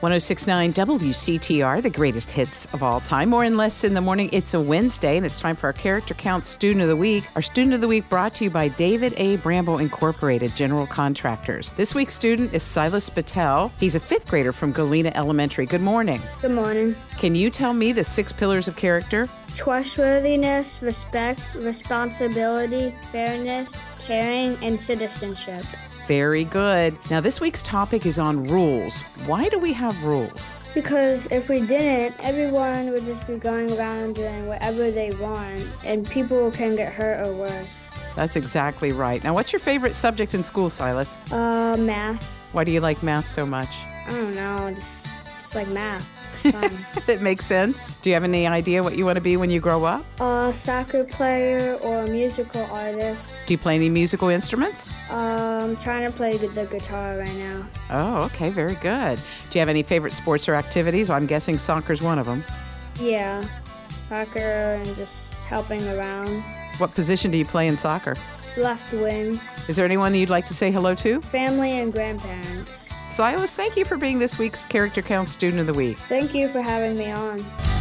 106.9 WCTR, the greatest hits of all time. More and less in the morning. It's a Wednesday, and it's time for our Character Count Student of the Week. Our Student of the Week brought to you by David A. Bramble Incorporated, General Contractors. This week's student is Silas Patel. He's a fifth grader from Galena Elementary. Good morning. Good morning. Can you tell me the 6 pillars of character? Trustworthiness, respect, responsibility, fairness, caring, and citizenship. Very good. Now, this week's topic is on rules. Why do we have rules? Because if we didn't, everyone would just be going around doing whatever they want, and people can get hurt or worse. That's exactly right. Now, what's your favorite subject in school, Silas? Math. Why do you like math so much? I don't know, just like math. It's fun. It makes sense. Do you have any idea what you want to be when you grow up? A soccer player or a musical artist. Do you play any musical instruments? I'm trying to play the guitar right now. Oh, okay, very good. Do you have any favorite sports or activities? I'm guessing soccer's one of them. Yeah, soccer and just helping around. What position do you play in soccer? Left wing. Is there anyone that you'd like to say hello to? Family and grandparents. Silas, thank you for being this week's Character Count Student of the Week. Thank you for having me on.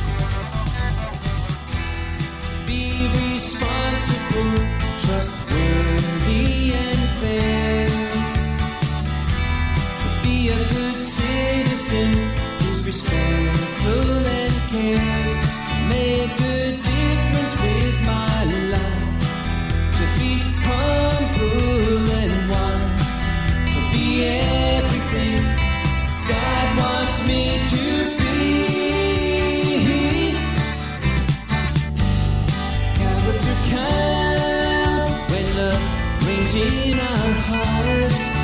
Be responsible, trustworthy and fair. To be a good citizen who's respectful and cares. To make a difference with my life. To be humble and wise. To be everything God wants me to be. Character counts when love rings in our hearts.